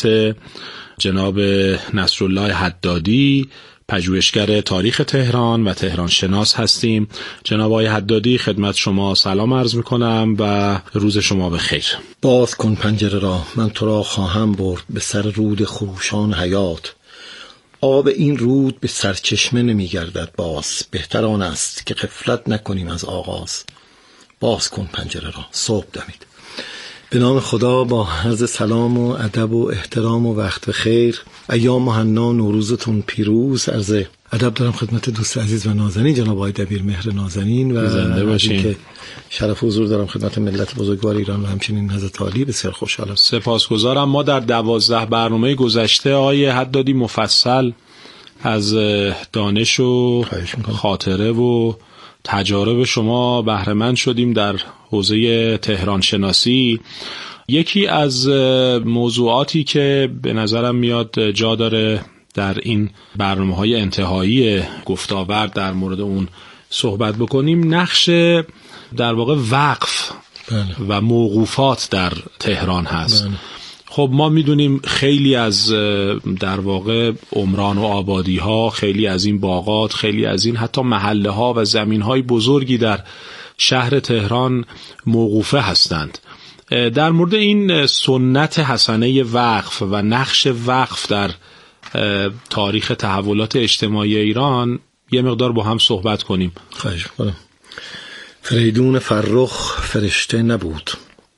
خدمت جناب نصرالله حدادی، پژوهشگر تاریخ تهران و تهران شناس هستیم. جناب آقای حدادی، خدمت شما سلام عرض میکنم و روز شما بخیر. باز کن پنجره را، من تو را خواهم برد به سر رود خروشان حیات. آب این رود به سرچشمه نمیگردد باز، بهتر آن است که غفلت نکنیم از آغاز. باز کن پنجره را، صبح دمید. به نام خدا، با عرض سلام و ادب و احترام و وقت بخیر. ایام مهنا، نوروزتون پیروز. عرض ادب دارم خدمت دوست عزیز و نازنین جناب آقای دبیرمهر نازنین و زنده باشین. که شرف حضور دارم خدمت ملت بزرگوار ایران و همچنین حضرت عالی. بسیار خوشحالم. سپاسگزارم. ما در 12 برنامه گذشته آقای حدادی مفصل از دانش و خاطره و تجارب شما بهره مند شدیم در حوزه تهران شناسی. یکی از موضوعاتی که به نظرم میاد جا داره در این برنامه‌های انتهایی گفت‌وآورد در مورد اون صحبت بکنیم، نقش در واقع وقف و موقوفات در تهران هست. خب ما میدونیم خیلی از در واقع عمران و آبادی ها، خیلی از این باغات، خیلی از این حتی محله ها و زمین های بزرگی در شهر تهران موقوفه هستند. در مورد این سنت حسنه وقف و نقش وقف در تاریخ تحولات اجتماعی ایران یه مقدار با هم صحبت کنیم. خواهش می‌کنم. فریدون فرخ فرشته نبود،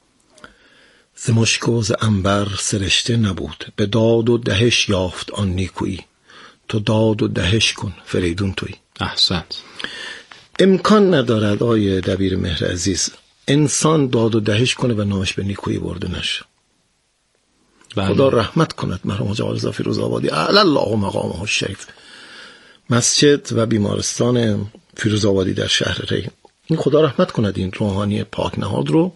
ز مشک و ز عنبر سرشته نبود. به داد و دهش یافت آن نیکویی، تو داد و دهش کن فریدون تویی. احسنت. امکان ندارد آیه دبیرمهر عزیز انسان داد و دهش کنه و نامش به نیکویی برده نشه. خدا رحمت کند مرحوم حاج رضا فیروزآبادی اعلی الله مقامه الشریف. مسجد و بیمارستان فیروزآبادی در شهر ری، این خدا رحمت کند این روحانی پاک نهاد رو.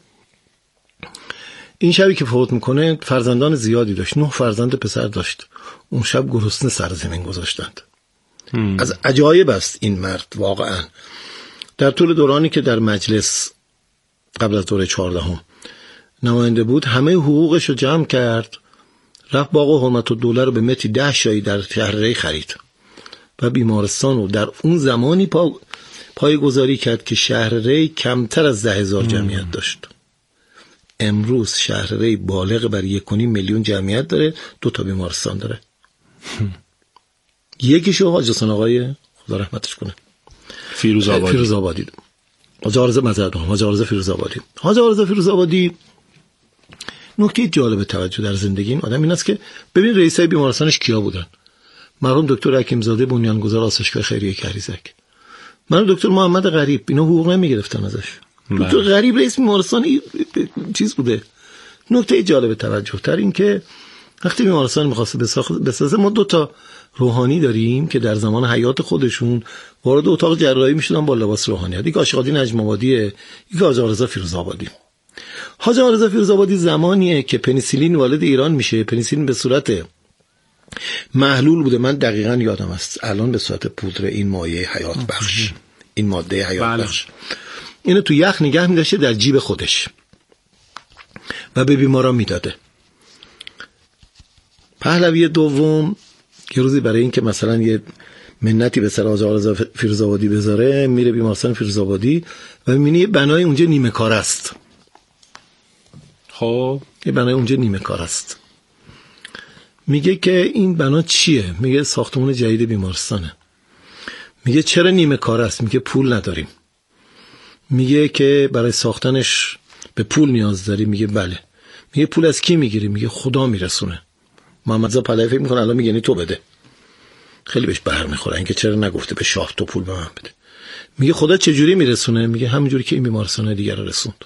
این شبی که فوت میکنه فرزندان زیادی داشت، 9 فرزند پسر داشت. اون شب گرسنه سر زمین گذاشتند. از عجایب است این مرد واقعا. در طول دورانی که در مجلس قبل از دوره 14 نماینده بود، همه حقوقش رو جمع کرد، رفت باغ حرمت الدوله رو به متری 10 شایی در شهر ری خرید و بیمارستان رو در اون زمانی پای گذاری کرد که شهر ری کمتر از 10,000 جمعیت داشت. امروز شهر ری بالغ بر 1.5 میلیون جمعیت داره، 2 تا بیمارستان داره. یکیشو حاج حسین آقای خدا رحمتش کنه فیروزآبادی حاج رضا فیروزآبادی. نکته جالب توجه در زندگی این آدم این است که ببین رئیسای بیمارستانش کیا بودن. مرحوم دکتر حکیمزاده بنیانگذار آسایشگاه خیریه کریزک، مرحوم دکتر محمد غریب، اینا حقوق نمیگرفتن ازش. دکتر غریب رئیس بیمارستان چیز بوده. نکته جالب توجه تر این که وقتی بیمارستان می‌خواسته بسازه، ما 2 تا روحانی داریم که در زمان حیات خودشون وارد اتاق جراحی میشدن با لباس روحانیت. یک عاشق الدین نجم آبادیه، یک حاج رضا فیروزآبادی. حاج رضا فیروزآبادی زمانیه که پنیسیلین وارد ایران میشه. پنیسیلین به صورت محلول بوده، من دقیقاً یادم است، الان به صورت پودر. این مایع حیات بخش، این ماده حیات بخش، اینو تو یخ نگه می‌داشته در جیب خودش و به بیماران میداده. پهلوی دوم یه روزی برای این که مثلا یه منتی به سر حاج رضا فیروزآبادی بذاره، میره بیمارستان فیروزآبادی و می‌بینه یه بنای اونجا نیمه کار است. خب یه بنای اونجا نیمه کار است. میگه که این بنا چیه؟ میگه ساختمان جدید بیمارستانه. میگه چرا نیمه کار است؟ میگه پول نداریم. میگه که برای ساختنش به پول نیاز داری؟ میگه بله. میگه پول از کی میگیری؟ میگه خدا میرسونه. محمد رضا پهلوی فکر میکنه الان میگه تو بده. خیلی بهش بر میخوره اینکه چرا نگفته به شاه تو پول به من بده. میگه خدا چجوری میرسونه؟ میگه همونجوری که این بیمارستان دیگر رو رسوند.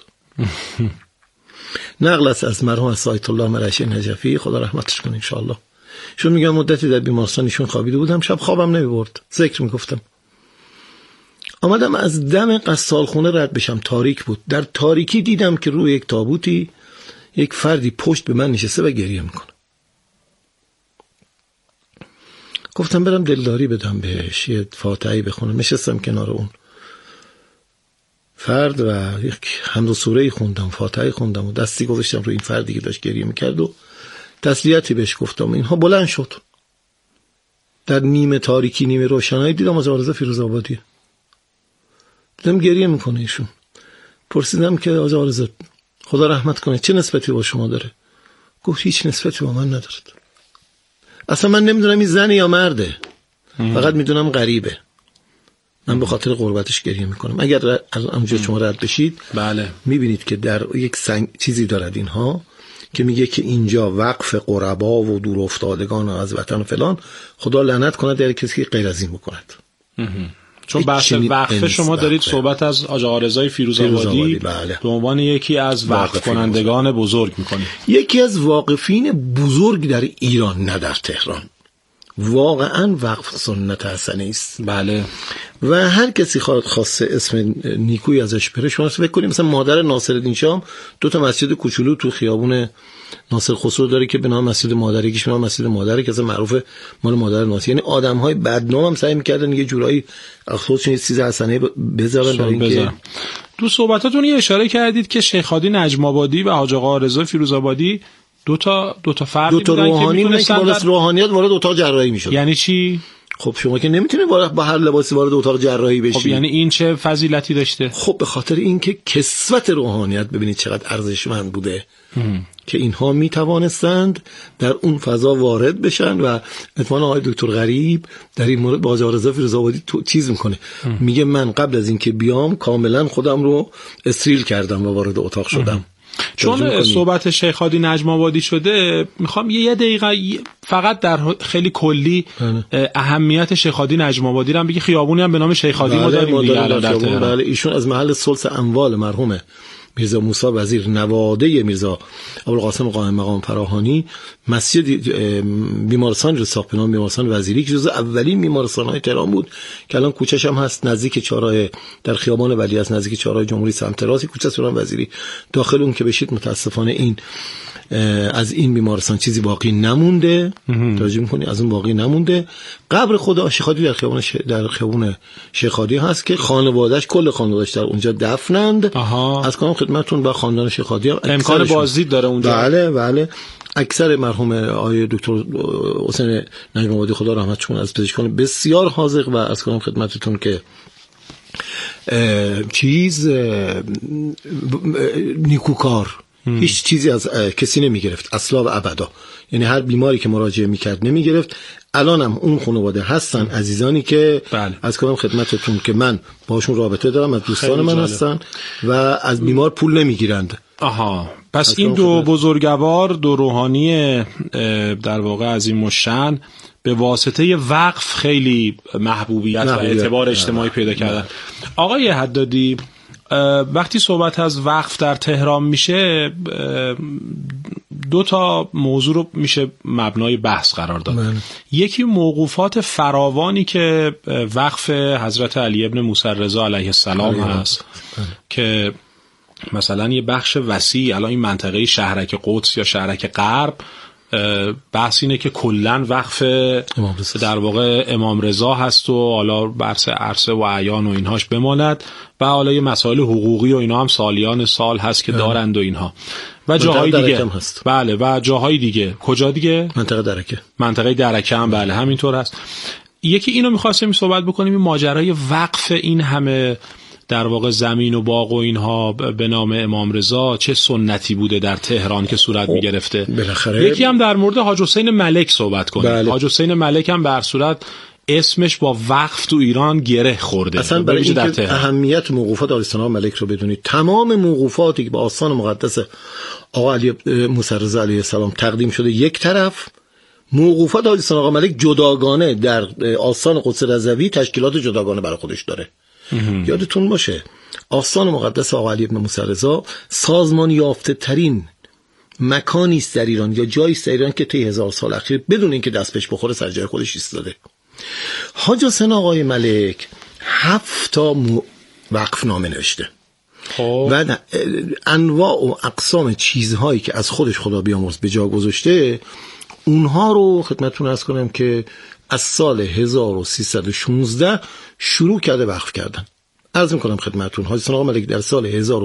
نقل است از مرحوم آیت الله مرعشی نجفی خدا رحمتش کنه ان شاء الله. چون میگم مدتی در بیمارستان ایشون خوابیده بودم، شب خوابم نمیبرد، ذکر میگفتم. آمدم از دم غسالخونه رد بشم، تاریک بود. در تاریکی دیدم که روی یک تابوتی یک فردی پشت به من نشسته و گریه میکنه. گفتم برم دلداری بدم بهش، یه فاتحه‌ای بخونم. نشستم کنار اون فرد و یک حمد و سوره‌ای خوندم، فاتحه‌ای خوندم و دستی گذاشتم روی این فردی که داشت گریه میکرد و تسلیتی بهش گفتم. اینها بلند شد، در نیمه تاریکی نیمه روشنایی دیدم آقا رضا فیروزآبادی، دیدم گریه میکنه ایشون. پرسیدم که آقا رضا خدا رحمت کنه چه نسبتی با شما داره؟ گفت هیچ نسبتی با من ندارد، اصلا من نمیدونم این زنه یا مرده، فقط میدونم غریبه، من به خاطر غربتش گریه میکنم. اگر از اونجا شما رد بشید بله میبینید که در یک چیزی دارد اینها که میگه که اینجا وقف غربا و دور افتادگان از وطن و فلان، خدا لعنت کنه در کسی که غیر از این بکند. چون بحث وقف شما دارید صحبت از آقا رضا فیروزآبادی بله. به عنوان یکی از وقف کنندگان بزرگ میکنید. یکی از واقفین بزرگ در ایران، نه در تهران. واقعا وقف سنت حسنه است. بله. و هر کسی خواسته اسم نیکوی ازش بره، شما فکر کنید مثلا مادر ناصرالدین شاه 2 مسجد کوچولو تو خیابون ناصر خسرو داره که به نام مسجد مادر، یکیش به نام مسجد مادر که اصلا معروفه مال مادر ناصر. یعنی آدم‌های بدنام هم سعی می‌کردن یه جورایی خودشون یه چیز حسنه بذارن برای اینکه تو صحبتاتون یه اشاره کردید که شیخ هادی نجم آبادی و حاج آقا رضا فیروزآبادی دو تا فردی بودن روحانی که میتونستن در روحانیت وارد اتاق جراحی میشد. یعنی چی؟ خب شما که نمیتونید با هر لباسی وارد اتاق جراحی بشید. خب یعنی این چه فضیلتی داشته؟ خب به خاطر اینکه کسوت روحانیت ببینید چقدر ارزشمند بوده که اینها میتوانستند در اون فضا وارد بشن. و اتفاقا آقای دکتر غریب در این مورد با آقا رضا فیروزآبادی چیز میکنه، میگه من قبل از اینکه بیام کاملا خودم رو استریل کردم و وارد اتاق شدم. چون صحبت شیخ هادی نجم آبادی شده، میخوام یه دقیقه فقط در خیلی کلی اهمیت شیخ هادی نجم آبادی رو بگی. خیابونی هم به نام شیخ هادی ما داریم دیگه در تهران. بله، ایشون از محل ثلث اموال مرحوم میرزا موسی وزیر نواده میرزا ابوالقاسم قائم مقام فراهانی مسجد بیمارستان رو ساخت به نام بیمارستان وزیری که جزو اولین بیمارستان‌های تهران بود که الان کوچه‌ش هم هست نزدیک چهارراه در خیابان ولیعصر نزدیک چهارراه جمهوری سمت راست کوچه سوران وزیری. داخل اون که بشید متاسفانه این از این بیمارستان چیزی باقی نمونده. توجه می‌کنی از اون باقی نمونده. قبر خدا شیخ هادی در خیابون شیخ هادی هست که خانواده‌اش کل خانواده‌اش در اونجا دفنند. از کنم خدمتتون با خاندان شیخ هادی هم امکان بازدید داره اونجا. بله اکثر مرحوم آقای دکتر حسین نجم آبادی خدا رحمتش کنه از پزشکان بسیار حاذق و از کنم خدمتتون که نیکوکار، هیچ چیزی از کسی نمیگرفت اصلا و ابدا. یعنی هر بیماری که مراجعه میکرد نمیگرفت. الان هم اون خانواده هستن عزیزانی که از کنم خدمتتون که من باشون رابطه دارم، از دوستان من هستن و از بیمار پول نمیگیرند. پس این دو بزرگوار، دو روحانی در واقع عظیم الشأن به واسطه وقف خیلی محبوبیت و اعتبار اجتماعی پیدا کردن. آقای حدادی، وقتی صحبت از وقف در تهران میشه 2 موضوع رو میشه مبنای بحث قرار داد. یکی موقوفات فراوانی که وقف حضرت علی ابن موسی رضا علیه السلام هست که مثلا یه بخش وسیع الان این منطقه شهرک قدس یا شهرک غرب بحث اینه که کلن وقف در واقع امام رضا هست و حالا برس عرصه و اعیان و اینهاش بماند و حالا یه مسائل حقوقی و اینا هم سالیان سال هست که دارند و اینها و جاهای دیگه هست. بله و جاهای دیگه. کجا دیگه؟ منطقه درکه هم بله همینطور هست. یکی اینو می‌خواستیم صحبت بکنیم، این ماجرای وقف این همه در واقع زمین و باغ و اینها به نام امام رضا چه سنتی بوده در تهران که صورت می‌گرفته. یکی هم در مورد حاج حسین ملک صحبت کنیم. حاج حسین ملک هم به هر صورت اسمش با وقف تو ایران گره خورده. اصلا برای اینکه اهمیت موقوفات آل ملک رو بدونید، تمام موقوفاتی که به آستان مقدس آقا علی موسی رضا علیه السلام تقدیم شده یک طرف، موقوفات آل ملک جداگانه در آستان قدس رضوی تشکیلات جداگانه برای خودش داره. یادتون باشه آستان مقدس آقا علی ابن موسی رضا سازمان یافته ترین مکانی است در ایران یا جایی است در ایران که طی 1000 سال اخیر بدون اینکه دست بهش بخوره سر جای خودش ایستاده. حاج حسین آقای ملک 7 وقف نامه نوشته و انواع و اقسام چیزهایی که از خودش خدا بیامرز به جا گذاشته، اونها رو خدمتتون عرض کنم که از سال 1316 شروع کرده وقف کردن. عرض میکنم خدمتتون حاجی حسین آقا ملک در سال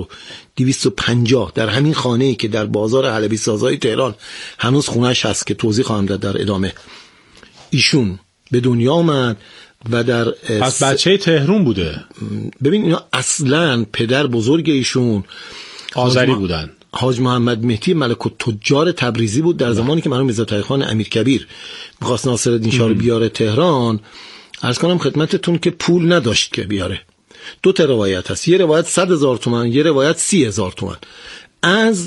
1250 در همین خانه‌ای که در بازار حلبی سازای تهران هنوز خونه‌اش هست که توضیح خواهم داد در ادامه، ایشون به دنیا آمد و در پس بچه تهران بوده. ببین اینا اصلا پدر بزرگ ایشون آذری بودن. حاج محمد مهدی ملک التجار تبریزی بود در زمانی که مرحوم میرزا تقی‌خان امیرکبیر می‌خواست ناصرالدین شاه رو بیاره تهران. عرض کنم خدمتتون که پول نداشت که بیاره. دو تا روایت هست، یه روایت 100,000 تومان، یه روایت 30,000 تومان از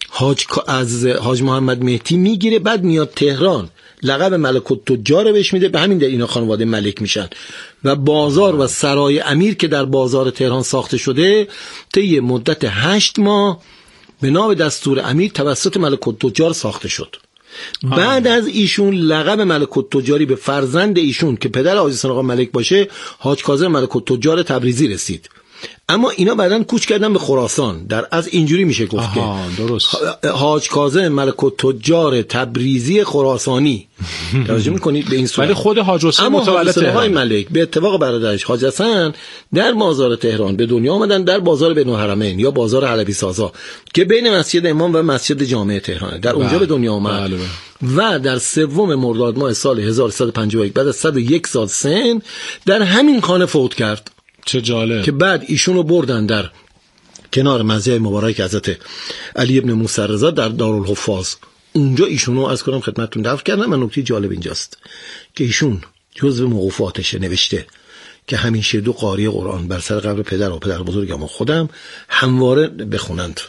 حاج محمد مهدی میگیره، بعد میاد تهران، لقب ملک التجار بهش میده، به همین دلیل اینا خانواده ملک میشن و بازار و سرای امیر که در بازار تهران ساخته شده طی مدت 8 ماه به نام دستور امیر توسط ملک التجار ساخته شد. بعد از ایشون لقب ملک التجاری به فرزند ایشون که پدر حاجی حسین آقا ملک باشه، حاج کاظم ملک التجار تبریزی رسید. اما اینا بعداً کوچ کردن به خراسان. در از اینجوری میشه گفت که درست حاج کاظم ملک التجار تبریزی خراسانی. توجه میکنید به این صورت. ولی خود حاج حسین متولد تهران ملک به اتفاق برادرش حاج حسن در بازار تهران به دنیا آمدن، در بازار بین الحرمین یا بازار حلبی سازا که بین مسجد امام و مسجد جامع تهران، در اونجا به دنیا آمد. و در 3 مرداد ماه سال 1151 بعد از 101 سال سن در همین خانه فوت کرد. چه جالب که بعد ایشونو بردن در کنار مزیه مبارک حضرت علی ابن موسی رضا در دارالحفاظ، اونجا ایشونو از کنم خدمتتون دفن کردن. و نکته جالب اینجاست که ایشون جزو موقوفاتش نوشته که همیشه 2 قاری قرآن بر سر قبر پدر و پدر بزرگم و خودم همواره بخونند.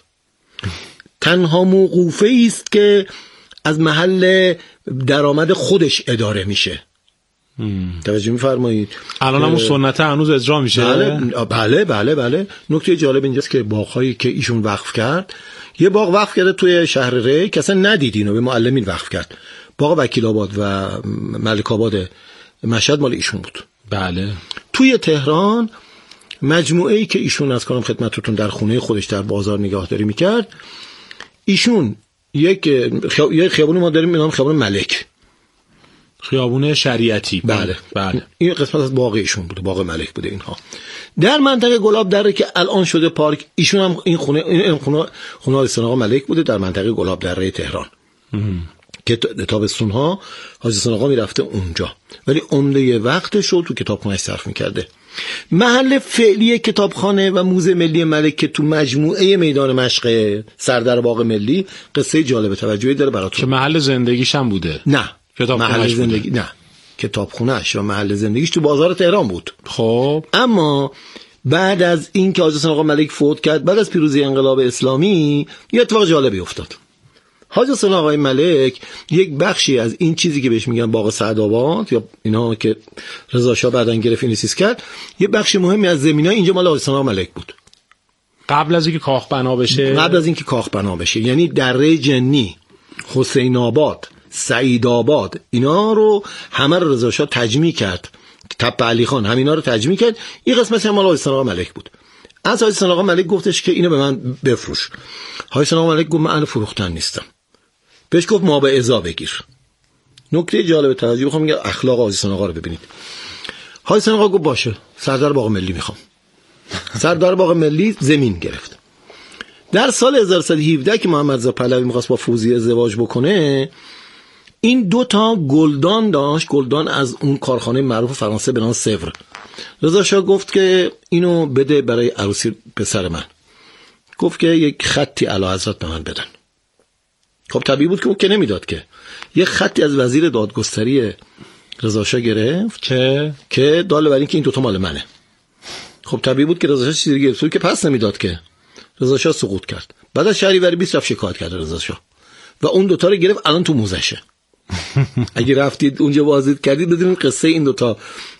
تنها موقوفه است که از محل درآمد خودش اداره میشه. توجه می‌فرمایید؟ الان هم سنت هنوز اجرا میشه. بله. نکته جالب اینجاست که باغ‌هایی که ایشون وقف کرد، یه باغ وقف کرده توی شهر ری که اصلا ندید، اینو به معلمین وقف کرد. باغ وکیل آباد و ملک آباد مشهد مال ایشون بود. بله. توی تهران مجموعه‌ای که ایشون از کنم خدمتتون در خونه خودش در بازار نگهداری می‌کرد، ایشون یک خیابون ما داریم به نام خیابون ملک، خیابون شریعتی. بله. این قسمت از باغ ایشون بوده، باغ ملک بوده. اینها در منطقه گلاب دره که الان شده پارک، ایشون هم این خونه حاج حسین آقا ملک بوده در منطقه گلاب دره تهران که تابستون‌ها حاج حسین آقا میرفته اونجا، ولی عمده وقتش رو تو کتابخانه‌اش صرف می‌کرده. محل فعلی کتابخانه و موزه ملی ملک که تو مجموعه میدان مشق سردر باغ ملی، قصه جالب توجهی داره براتون. که محل زندگیش هم بوده؟ نه، محل زندگی نه، کتابخونه‌اش و محل زندگیش تو بازار تهران بود. خب اما بعد از این که حاج حسین آقا ملک فوت کرد، بعد از پیروزی انقلاب اسلامی، یه اتفاق جالبی افتاد. حاج حسین آقای ملک یک بخشی از این چیزی که بهش میگن باغ سعدآباد یا اینا که رضا شاه بعداً گرفت اینسیس کرد، یه بخش مهمی از زمینای اینجا مال حاج حسین آقا ملک بود. قبل از اینکه کاخ بنا بشه. یعنی دره جنی، حسین آباد، سعید آباد، اینا رو همه رو رضا شاه تجمیع کرد. تپه علی خان همینا رو تجمیع کرد. این قسمت هم مال حاج حسین آقا ملک بود. از حاج حسین آقا ملک گفتش که اینو به من بفروش. حاج حسین آقا ملک گفت من اهل فروختن نیستم. بهش گفت ما به ازا بگیر. نکته جالب توجه بخوام میگم اخلاق حاج حسین آقا رو ببینید. حاج حسین آقا گفت باشه، سردار باغ ملی میخوام. سردار باغ ملی زمین گرفت. در سال 1117 که محمد رضا پهلوی میخواست با فوزیه ازدواج بکنه، این 2 گلدان داشت، گلدان از اون کارخانه معروف فرانسه به نام سور. رضا شاه گفت که اینو بده برای عروسی پسر من. گفت که یک خطی اعلی حضرت به من بدن. خب طبیعی بود که اون که نمیداد، که یک خطی از وزیر دادگستری رضا شاه گرفت که داله بر این که این 2 مال منه. خب طبیعی بود که رضا شاه چیزی گرفت که پس نمیداد، که رضا شاه سقوط کرد. بعد از شهریور 20 رفت شکایت کرد رضا شاه و اون 2 رو گرفت، الان تو موزشه. اگه رفتید اونجا بازدید کردید بدونید قصه این 2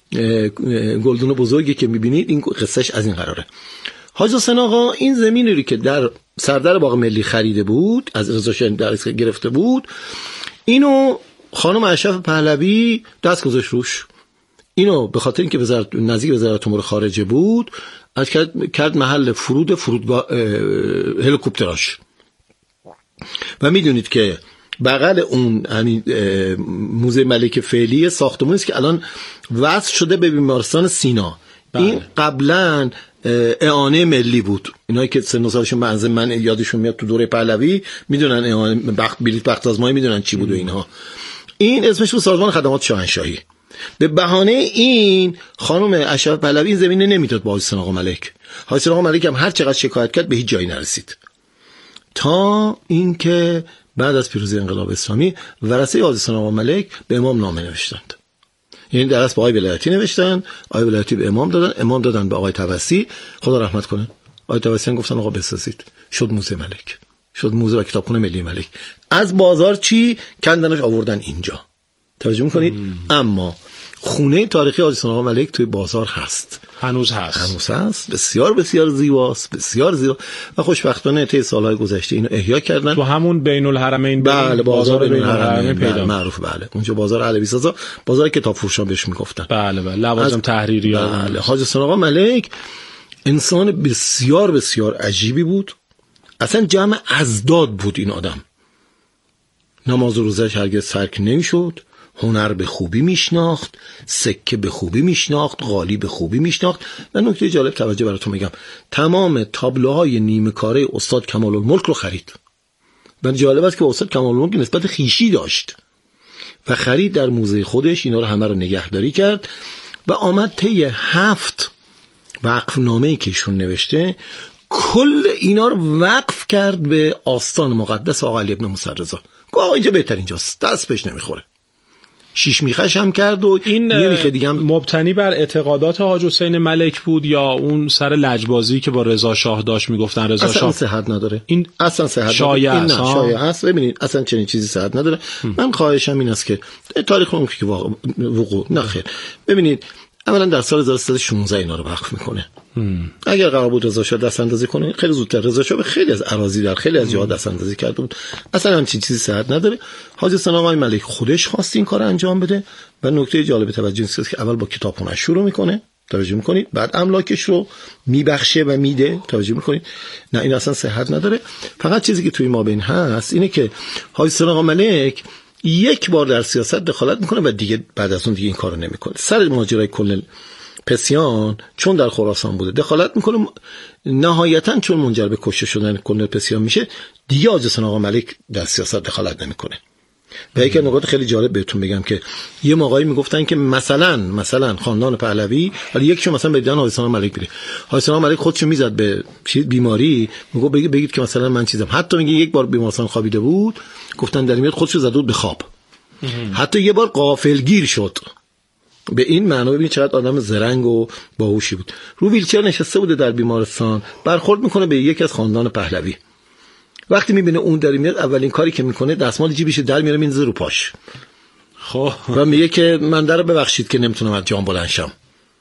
گلدون بزرگی که میبینید این قصهش از این قراره. حاج حسین آقا این زمینی رو که در سردر باغ ملی خریده بود، از رضا شاه گرفته بود، اینو خانم اشرف پهلوی دست گذاشت روش. اینو به خاطر اینکه نزدیک وزارت امور خارجه بود، از کرد محل فرودگاه هلیکوپتراش. و میدونید که بغل اون یعنی موزه ملک فعلی ساختمانی است که الان وصل شده به بیمارستان سینا. این قبلا اعانه ملی بود. اینایی که سن و سالشون منزل من یادشون میاد تو دوره پهلوی میدونن اعانه بلیط بخت آزمایی میدونن چی بود و اینها. این اسمش بود سازمان خدمات شاهنشاهی. به بهانه این خانم اشرف پهلوی این زمینه نمیداد با حاجی حسین آقا ملک. حاجی حسین آقا ملک هم هر چقدر شکایت کرد به هیچ جایی نرسید، تا اینکه بعد از پیروزی انقلاب اسلامی ورثه حاجی حسین آقا ملک به امام نامه نوشتند. یعنی درس به آقای ولایتی نوشتن، آقای ولایتی به امام دادن، امام دادن به آقای توسی، خدا رحمت کنه. آقای توسی هم گفتن آقا بسازید، شد موزه ملک، شد موزه و کتابخونه ملی ملک. از بازار چی کندنش آوردن اینجا، توجه میکنید؟ اما خونه تاریخی حاجی حسین آقا ملک توی بازار هست، هنوز هست، بسیار بسیار زیباست، بسیار زیبا و خوشبختانه طی سالهای گذشته اینو احیا کردن. تو همون بین الحرمین، بله بازار بین الحرمین پیدا معروف، بله اونجا بازار علوی سازا، بازار کتاب فروشان بهش میگفتن. بله لوازم تحریری ها. بله حاجی حسین آقا ملک انسان بسیار بسیار عجیبی بود، اصلا جمع ازداد بود این آدم. نماز و روزش هرگز ترک نمیشد، هنر به خوبی میشناخت، سکه به خوبی میشناخت، قالی به خوبی میشناخت. و نکته جالب توجه براتون میگم، تمام تابلوهای نیمه کاره استاد کمال الملک رو خرید. و جالب است که استاد کمال الملک نسبت خویشی داشت و خرید در موزه خودش، اینا رو همه رو نگهداری کرد و آمد طی 7 وقفنامه‌ای که ایشون نوشته کل اینا رو وقف کرد به آستان مقدس آقا علی ابن موسی رضا. گفت آقا اینجا بهتر اینجاست، دست بهش نمیخوره. 6 میخش هم کرد و این میخه دیگه هم مبتنی بر اعتقادات حاج حسین ملک بود یا اون سر لجبازی که با رضا شاه داشت میگفتن رضا شاه؟ اصلا صحت نداره. این اصلا صحت شایعه نداره. این شایعه است. ببینید اصلا چنین چیزی صحت نداره. من خواهشم این است که تاریخ اون که وقوع نخیر. ببینید اولا در سال 1316 اینا رو وقف میکنه. اگر قرار بود رضا شاه دست اندازی کنه خیلی زودتر رضا شاه به خیلی از اراضی در خیلی از جاها دست اندازی کرده بود. اصلا همچین چیزی صحت نداره. حاجی حسین آقا ملک خودش خواست این کارو انجام بده و نکته جالب توجه است که اول با کتابخونه شروع میکنه، توجه میکنید، بعد املاکش رو میبخشه و میده، توجه میکنید. نه این اصلا صحت نداره. فقط چیزی که توی ما بین هست اینه که حاجی حسین آقا ملک یک بار در سیاست دخالت میکنه و دیگه بعد از اون دیگه این کارو نمیکنه. سر ماجرای کل پسیان چون در خراسان بوده دخالت میکنه، نهایتا چون منجر به کشته شدن کل پسیان میشه دیگه حاجی حسین آقا ملک در سیاست دخالت نمیکنه. و یک نکات خیلی جالب بهتون بگم که یه موقعی میگفتن که مثلا خاندان پهلوی ولی یکیشون مثلا به دیدن حاجی حسین آقا ملک بره، حاجی حسین آقا ملک خودشو میزد به بیماری، میگه بگید که مثلا من چیزم. حتی میگه یک بار بیمارستان خوابیده بود، گفتن در میاد خودشو زده بود به خواب. حتی یه بار غافلگیر شد. به این معنا ببینید چقدر آدم زرنگ و باهوشی بود. رو ویلچر نشسته بوده در بیمارستان، برخورد میکنه به یکی از خاندان پهلوی. وقتی میبینه اون در میاد اولین کاری که میکنه دستمال جیبش در میاره میندازه رو پاش. خب و میگه که من در ببخشید که نمیتونم از جام بلند شم.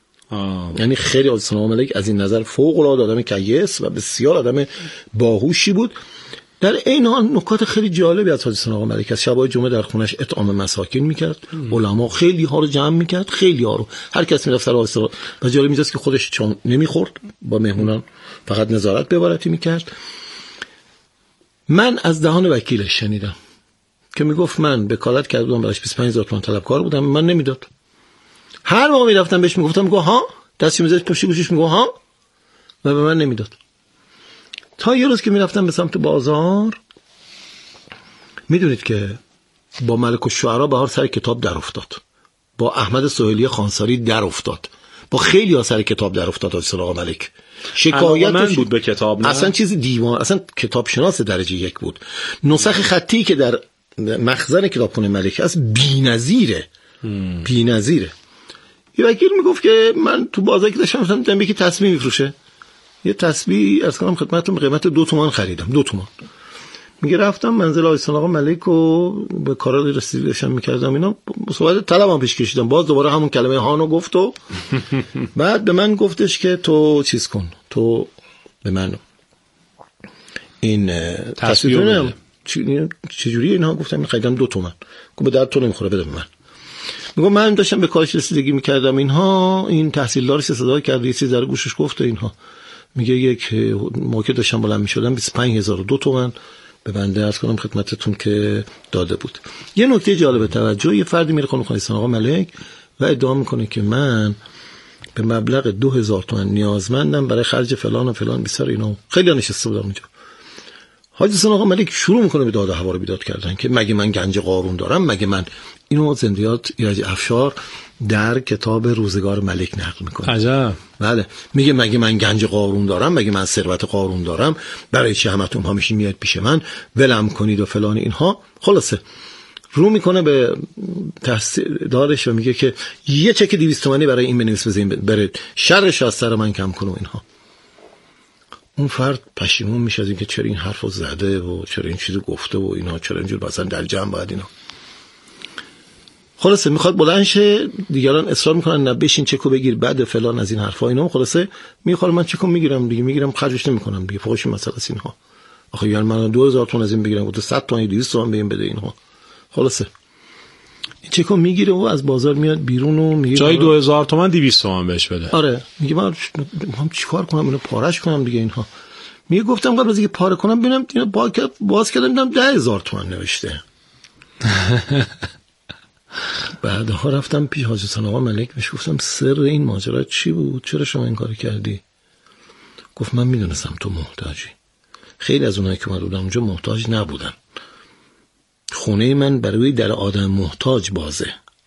یعنی خیلی حاجی حسین آقا ملک از این نظر فوق العاده آدم کیس و بسیار آدم باهوشی بود. در این حال نکات خیلی جالبی از حاجی حسین آقا ملک از شبای جمعه در خونش اطعام مساکین میکرد، علما خیلی ها رو جمع میکرد، خیلی ها رو، هر کس میرفت سر حاجی و جالب میجاست که خودش چون نمیخورد، با مهمونان فقط نظارت به عبارتی میکرد. من از دهان وکیلش شنیدم که میگفت من وکالت کرده بودم براش 25000 تومان طلبکار بودم، من نمیداد. هر موقع میرفتم بهش میگفتم میگه ها، دستی میذاشت پشت گوشش میگه ها و به من نمیداد. تا یه روز که میرفتم به سمت بازار، میدونید که با ملک الشعرا بهار سر کتاب در افتاد، با احمد سهیلی خانساری در افتاد، با خیلی ها سر کتاب در افتاد. حاجی حسین آقا ملک شکایتش بود به کتاب، نه اصلا چیز دیوان، اصلا کتاب شناس درجه 1 بود. نسخ خطی که در مخزن کتابخونه ملک است بی‌نظیره. یه وکیل میگفت که من تو بازار که داشتم دیدم یکی تسبیح میفروشه، یه تسبیح از کنم خدمتتون به قیمت 2 تومان خریدم. 2 تومان. میگه رفتم منزل حاجی حسین آقا ملک و به کارا رسیدگیشم میکردم، اینا صحبت طلبم پیش کشیدم، باز دوباره همون کلمه هانو گفت و بعد به من گفتش که تو چیز کن، تو به من این تصویر چجوری اینها؟ گفتم خریدم 2 تومان. گفت به درد تو نمیخوره، بده به من. میگم من داشتم به کارش رسیدگی میکردم، اینها این تحصیلدارش صدا کرد، یه چیز در گوشش گفت اینها. میگه یک موقع داشتم بلند میشدم 25002 تومان به بنده عرض کنم خدمتتون که داده بود. یه نکته جالب توجه، یه فردی میره خانه حسین آقا ملک و ادعا میکنه که من به مبلغ 2000 تومان نیازمندم برای خرج فلان و فلان بیسار اینا. خیلی نشسته بودم اونجا. حاجی حسین آقا ملک شروع میکنه به داد و هوا رو بیداد کردن که مگه من گنج قارون دارم، مگه من. اینو زندیات ایرج افشار در کتاب روزگار ملک نقل میکنه. عجب. بله، میگه مگه من گنج قارون دارم، مگه من ثروت قارون دارم، برای چی همتون همیشه میاد پیش من ولم کنید و فلان اینها. خلاصه رو میکنه به تحصیلدارش و میگه که یه چک 200 تومانی برای این بنویس بزنین بره شرش از سر من کم کنه اینها. اون فرد پشیمون میشه از اینکه چرا این حرفو زده و چرا این چیزو گفته و اینا، چرا اینجور مثلا در جمع باید اینا. خلاصه میخواد بلند شه، دیگران اصرار میکنن نه بشین چکو بگیر بعد فلان از این حرفا اینا. خلاصه میخوام من چکو میگیرم دیگه، میگیرم خرجش نمیکنم دیگه، فوقش مسئله است اینها. آخه یعنی من 2000 تومان از این بگیرم، گفت 100 تومان 200 تومان بهم بده اینها. خلاصه این چکو میگیره و از بازار میاد بیرون و میگه جای 2000 تومان 200 تومان بهش بده. آره میگه من چیکار کنم اینو پارهش کنم دیگه اینها. میگه گفتم قبل از اینکه پاره کنم ببینم اینو باز کردم دیدم 10000 تومان نوشته. بعدها رفتم پیش حاج حسین آقا ملک بهش گفتم سر این ماجرا چی بود، چرا شما این کارو کردی؟ گفت من میدونستم تو محتاجی. خیلی از اونایی که اومده بودن اونجا محتاج نبودن. خونه من برای در آدم محتاج بازه،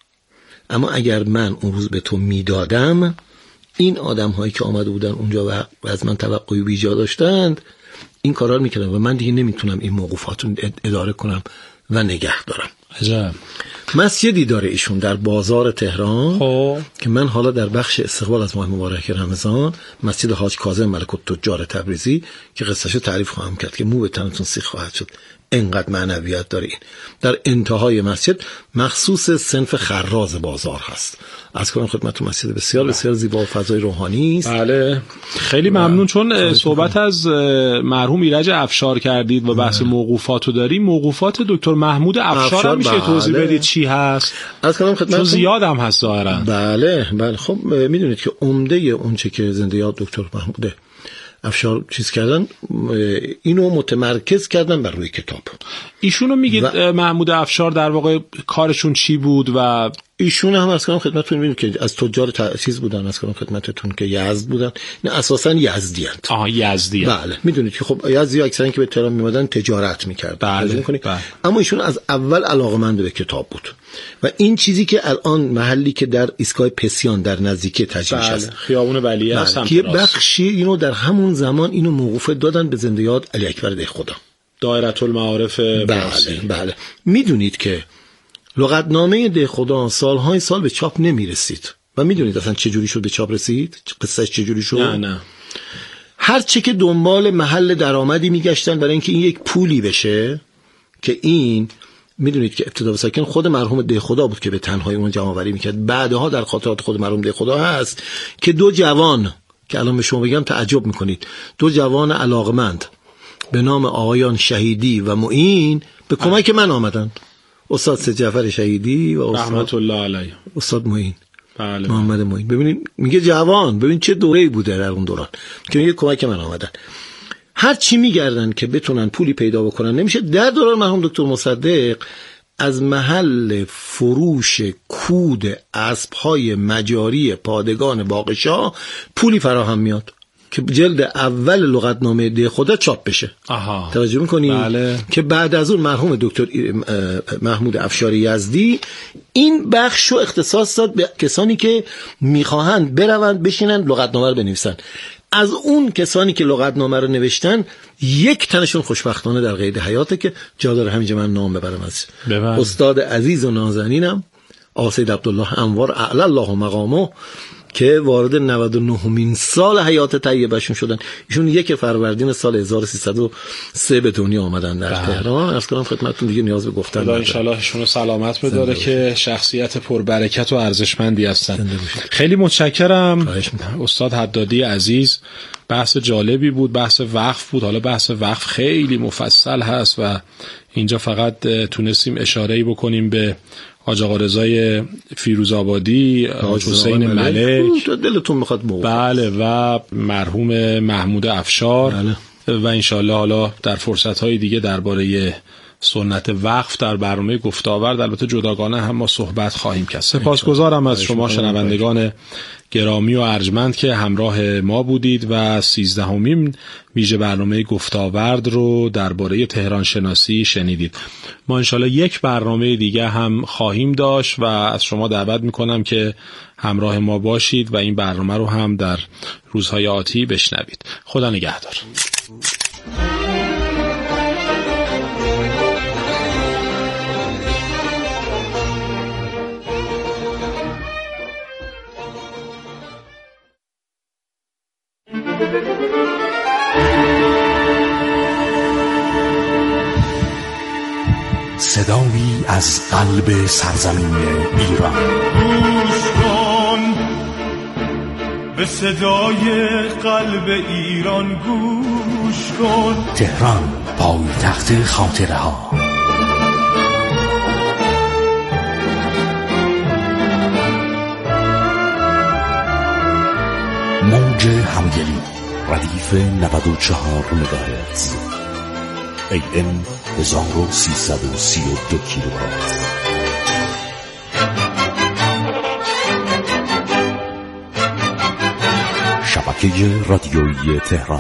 اما اگر من اون روز به تو میدادم این آدم هایی که آمده بودن اونجا و از من توقعی بیجا داشتند این کارا رو میکردن و من دیگه نمیتونم این موقوفات رو اداره کنم و نگه دارم. عجب. مسجدی داره ایشون در بازار تهران که من حالا در بخش استقبال از ماه مبارک رمضان مسجد حاج کاظم ملک التجار تبریزی که قصهشو تعریف خواهم کرد که مو به تنتون سیخ خواهد شد، انقدر معنویت داره. این در انتهای مسجد مخصوص صنف خراز بازار هست. از کنم خدمتتون مسجد بسیار بسیار زیبا و فضای روحانی است. بله خیلی ممنون. چون صحبت از مرحوم ایرج افشار کردید و بحث موقوفاتو داریم، موقوفات دکتر محمود افشار هم میشه توضیح بدید چی هست؟ از کنم خدمتتون چون زیادم هست ظاهرا. بله خب میدونید که عمده اون چه که زنده یاد دکتر محمود افشار چیز کردن اینو متمرکز کردن بر روی کتاب. ایشونو میگید محمود افشار در واقع کارشون چی بود؟ و ایشون هم از کنم خدمتتون میبینید که از تجار چیز بودن، از کنم خدمتتون که یزد بودن، نه اساسا یزدی اند. یزدی. بله میدونید که خب یزدی اکثرا که به تهران میمدن تجارت میکردن. بله. اما ایشون از اول علاقه‌مند به کتاب بود و این چیزی که الان محلی که در ایستگاه پسیان در نزدیکی تجریش هست، خیابون ولیعصر هست، که بخشی اینو در همون زمان اینو موقوف دادن به زنده یاد علی اکبر دهخدا، دایره المعارف. بله میدونید که لغتنامه دهخدا سالهای سال به چاپ نمیرسید و میدونید اصلا چه جوری شد به چاپ رسید؟ قصهش چه جوری شد؟ نه هر چه که دنبال محل درآمدی میگشتن برای اینکه این یک پولی بشه که این میدونید که ابتدا و ساکن خود مرحوم دهخدا بود که به تنهایی اون جمع آوری میکرد. بعدها در خاطرات خود مرحوم دهخدا هست که دو جوان که الان به شما بگم تعجب میکنید، دو جوان علاقمند به نام آقایان شهیدی و معین به کمک من آمدن. استاد سید جعفر شهیدی و استاد رحمت الله علیه استاد معین. بله. محمد معین. ببینید میگه جوان، ببین چه دوره‌ای بوده در اون دوران که میگه کمک من آمدن. هر چی میگردن که بتونن پولی پیدا بکنن نمیشه. در دوران مرحوم دکتر مصدق از محل فروش کود اسب‌های مجاری پادگان باغشاه پولی فراهم میاد که جلد اول لغتنامه دهخدا چاپ بشه. توجه میکنی؟ بله. که بعد از اون مرحوم دکتر محمود افشار یزدی این بخش رو اختصاص داد به کسانی که میخواهند بروند بشینن لغتنامه رو بنویسن. از اون کسانی که لغتنامه رو نوشتن یک تنشون خوشبختانه در قید حیاته که جا داره همینجا من نام ببرم از استاد عزیز و نازنینم آقا سید عبدالله انوار اعلی الله مقامه که وارد 99مین سال حیات طیبه‌شون شدن. ایشون 1 فروردین سال 1303 به دنیا آمدن در تهران. عرض کنم خدمتتون دیگه نیاز به گفتن نداره. ان شاءالله ایشونو سلامت بداره که شخصیت پربرکت و ارزشمندی هستن. خیلی متشکرم استاد حدادی عزیز. بحث جالبی بود، بحث وقف بود. حالا بحث وقف خیلی مفصل هست و اینجا فقط تونستیم اشاره‌ای بکنیم به حاج آقا رضای فیروزآبادی، حاج حسین ملک، دلتون میخواد موقع. بله، و مرحوم محمود افشار. بله. و انشالله حالا در فرصت‌های دیگه درباره سنت وقف در برنامه گفت‌وآورد البته جداگانه هم ما صحبت خواهیم کرد. سپاسگزارم از شما شنوندگان گرامی و ارجمند که همراه ما بودید و 13مین ویژه برنامه گفت‌وآورد رو درباره تهران شناسی شنیدید. ما انشالله یک برنامه دیگه هم خواهیم داشت و از شما دعوت میکنم که همراه ما باشید و این برنامه رو هم در روزهای آتی بشنوید. خدا نگهدار. صدایی از قلب سرزمین ایران. گوش کن به صدای قلب ایران، گوش کن. تهران، پایتخت خاطره ها. موج همگلی ردیف 94 مگاهرتز، AM 1332 کیلوهرتز. شبکه رادیویی تهران.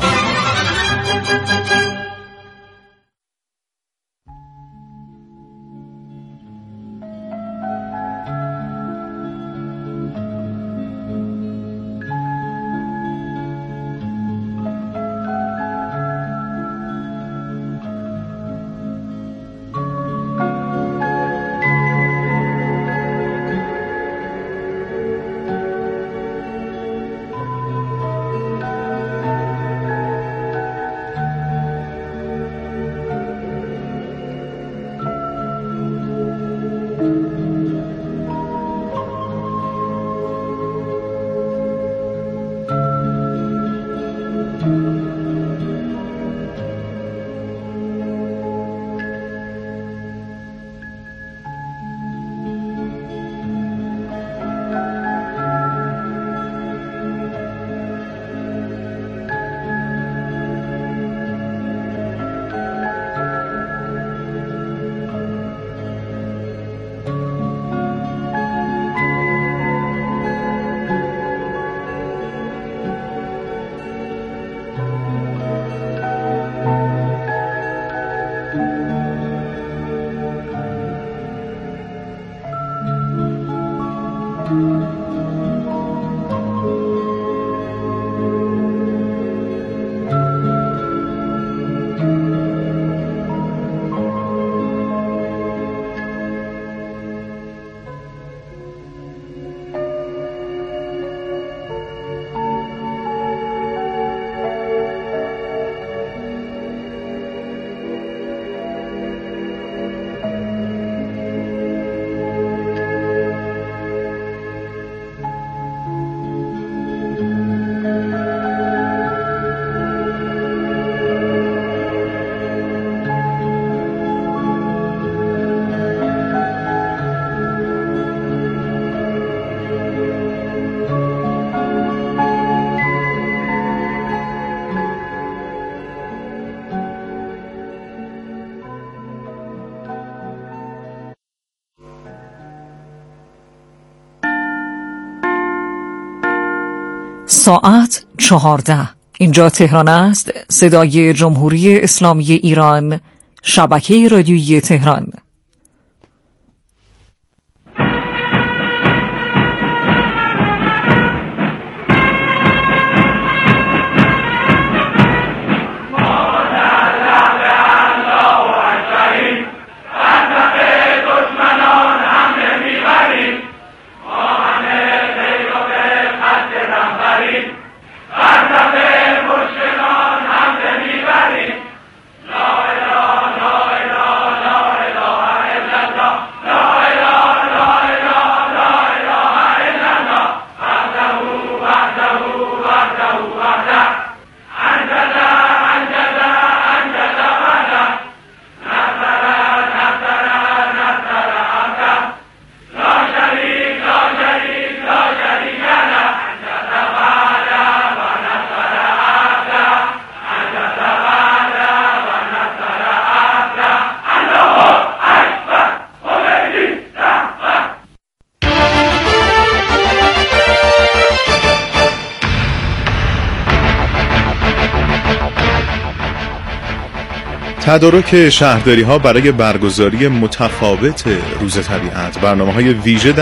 ساعت 14. اینجا تهران است. صدای جمهوری اسلامی ایران، شبکه رادیویی تهران. لا تدارک شهرداری‌ها برای برگزاری متفاوت روز طبیعت برنامه‌های ویژه